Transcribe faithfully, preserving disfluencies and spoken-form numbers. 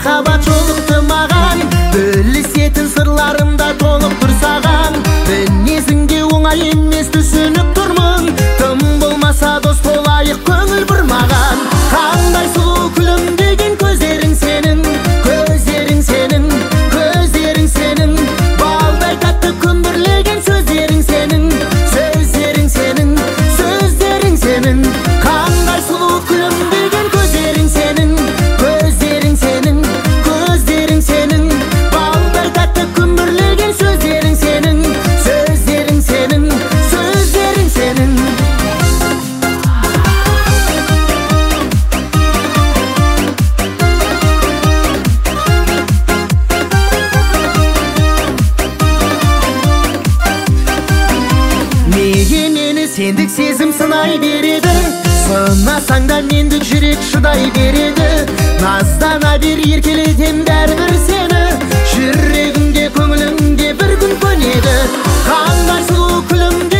махаббат жолықты маған, білісетін сырларым да толып тұр саған. Мінезіңде оңай емес түсініп тұрмын, тым болмаса дос болайық көңіл бір маған. Қандай сұлу күлімдеген көздерің сенің, көздерің сенің, көздерің сенің. Балдай тәтті күмбірлеген сөздерің сенің, сөздерің сенің, сөздерің сенің. Қандай сұлу күлімдеген көздерің сенің, көздерің сенің, көздерің сенің. Балдай тәтті күмбірлеген сөздерің сенің, сөздерің сенің, сөздерің сенің. Неге мені сендік сезім сынай береді, сынасаң да мендік жүрек шыдай береді. Наздана бер еркелетем бәрібір сені, жүрегімде көңілімде бір күн көнеді. Қандай сұлу күлімде